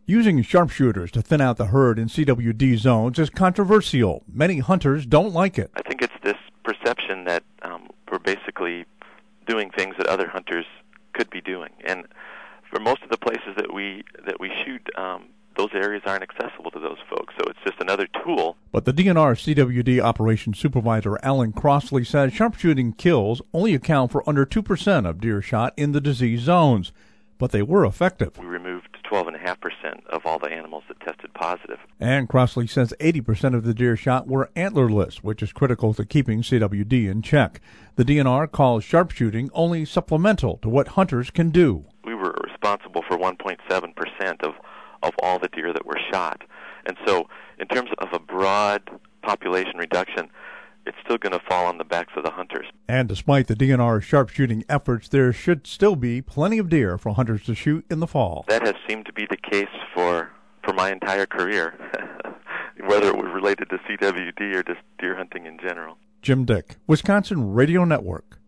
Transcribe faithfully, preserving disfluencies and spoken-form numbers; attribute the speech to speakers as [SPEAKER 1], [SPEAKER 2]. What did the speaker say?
[SPEAKER 1] Using sharpshooters to thin out the herd in C W D zones is controversial. Many hunters don't like it.
[SPEAKER 2] I think it's this perception that um, we're basically doing things that other hunters could be doing. And for most of the places that we that we shoot, um, those areas aren't accessible to those folks. So it's just another tool.
[SPEAKER 1] But the D N R C W D operations supervisor Alan Crossley says sharpshooting kills only account for under two percent of deer shot in the disease zones. But they were effective.
[SPEAKER 2] We removed twelve point five percent of all the animals that tested positive.
[SPEAKER 1] And Crossley says eighty percent of the deer shot were antlerless, which is critical to keeping C W D in check. The D N R calls sharpshooting only supplemental to what hunters can do.
[SPEAKER 2] We were responsible for one point seven percent of, of all the deer that were shot. And so in terms of a broad population reduction, it's still going to fall on the backs of the hunters.
[SPEAKER 1] And despite the D N R's sharpshooting efforts, there should still be plenty of deer for hunters to shoot in the fall.
[SPEAKER 2] That has seemed to be the case for, for my entire career, whether it was related to C W D or just deer hunting in general.
[SPEAKER 1] Jim Dick, Wisconsin Radio Network.